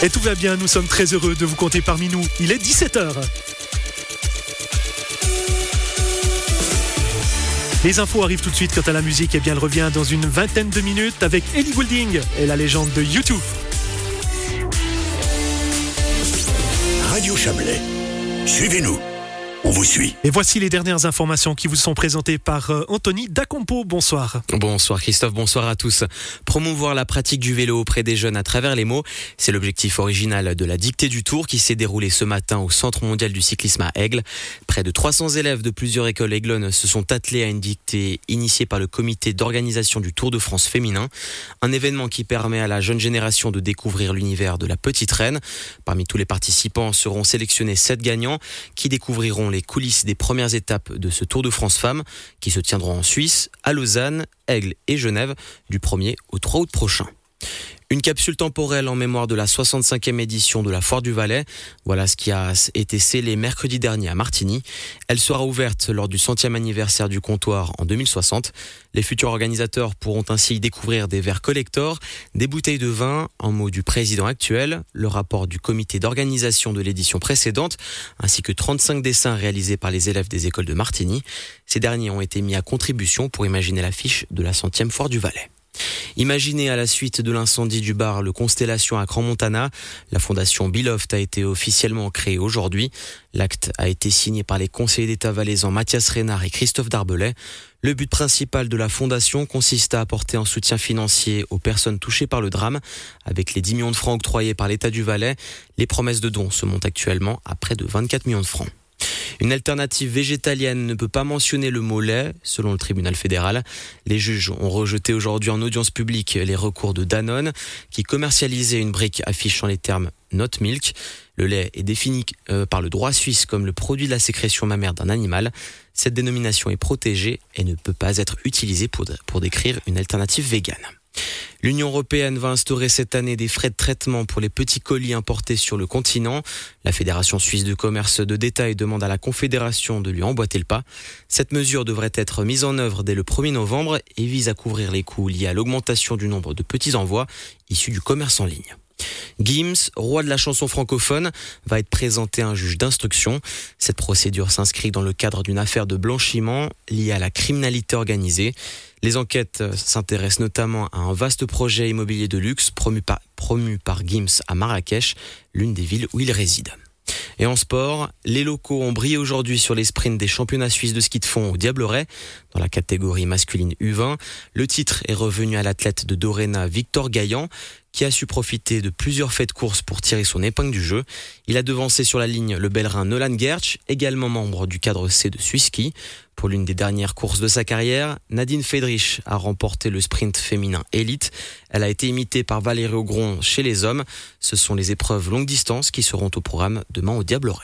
Et tout va bien, nous sommes très heureux de vous compter parmi nous. Il est 17h. Les infos arrivent tout de suite. Quant à la musique, elle revient dans une vingtaine de minutes avec Ellie Goulding et la légende de U2. Radio Chablais, suivez-nous, on vous suit. Et voici les dernières informations qui vous sont présentées par Anthony Dacompo. Bonsoir. Bonsoir Christophe, bonsoir à tous. Promouvoir la pratique du vélo auprès des jeunes à travers les mots, c'est l'objectif original de la dictée du Tour qui s'est déroulée ce matin au Centre mondial du cyclisme à Aigle. Près de 300 élèves de plusieurs écoles aiglonnes se sont attelés à une dictée initiée par le comité d'organisation du Tour de France féminin. Un événement qui permet à la jeune génération de découvrir l'univers de la petite reine. Parmi tous les participants seront sélectionnés 7 gagnants qui découvriront les coulisses des premières étapes de ce Tour de France Femmes qui se tiendront en Suisse, à Lausanne, Aigle et Genève du 1er au 3 août prochain. Une capsule temporelle en mémoire de la 65e édition de la Foire du Valais. Voilà ce qui a été scellé mercredi dernier à Martigny. Elle sera ouverte lors du 100e anniversaire du comptoir en 2060. Les futurs organisateurs pourront ainsi y découvrir des verres collector, des bouteilles de vin, un mot du président actuel, le rapport du comité d'organisation de l'édition précédente, ainsi que 35 dessins réalisés par les élèves des écoles de Martigny. Ces derniers ont été mis à contribution pour imaginer l'affiche de la 100e Foire du Valais. Imaginé à la suite de l'incendie du bar Le Constellation à Crans-Montana, la fondation Beloved a été officiellement créée aujourd'hui. L'acte a été signé par les conseillers d'État valaisans Mathias Reynard et Christophe Darbelay. Le but principal de la fondation consiste à apporter un soutien financier aux personnes touchées par le drame. Avec les 10 millions de francs octroyés par l'État du Valais, les promesses de dons se montent actuellement à près de 24 millions de francs. Une alternative végétalienne ne peut pas mentionner le mot lait, selon le tribunal fédéral. Les juges ont rejeté aujourd'hui en audience publique les recours de Danone, qui commercialisait une brique affichant les termes Not Milk. Le lait est défini par le droit suisse comme le produit de la sécrétion mammaire d'un animal. Cette dénomination est protégée et ne peut pas être utilisée pour décrire une alternative végane. L'Union européenne va instaurer cette année des frais de traitement pour les petits colis importés sur le continent. La Fédération suisse de commerce de détail demande à la Confédération de lui emboîter le pas. Cette mesure devrait être mise en œuvre dès le 1er novembre et vise à couvrir les coûts liés à l'augmentation du nombre de petits envois issus du commerce en ligne. Gims, roi de la chanson francophone, va être présenté à un juge d'instruction. Cette procédure s'inscrit dans le cadre d'une affaire de blanchiment liée à la criminalité organisée. Les enquêtes s'intéressent notamment à un vaste projet immobilier de luxe promu par Gims à Marrakech, l'une des villes où il réside. Et en sport, les locaux ont brillé aujourd'hui sur les sprints des championnats suisses de ski de fond au Diableret. Dans la catégorie masculine U20, le titre est revenu à l'athlète de Doréna Victor Gaillan, qui a su profiter de plusieurs faits de course pour tirer son épingle du jeu. Il a devancé sur la ligne le Bellerin Nolan Gertsch, également membre du cadre C de Swisski. Pour l'une des dernières courses de sa carrière, Nadine Friedrich a remporté le sprint féminin élite. Elle a été imitée par Valérie Augron chez les hommes. Ce sont les épreuves longue distance qui seront au programme demain au Diableret.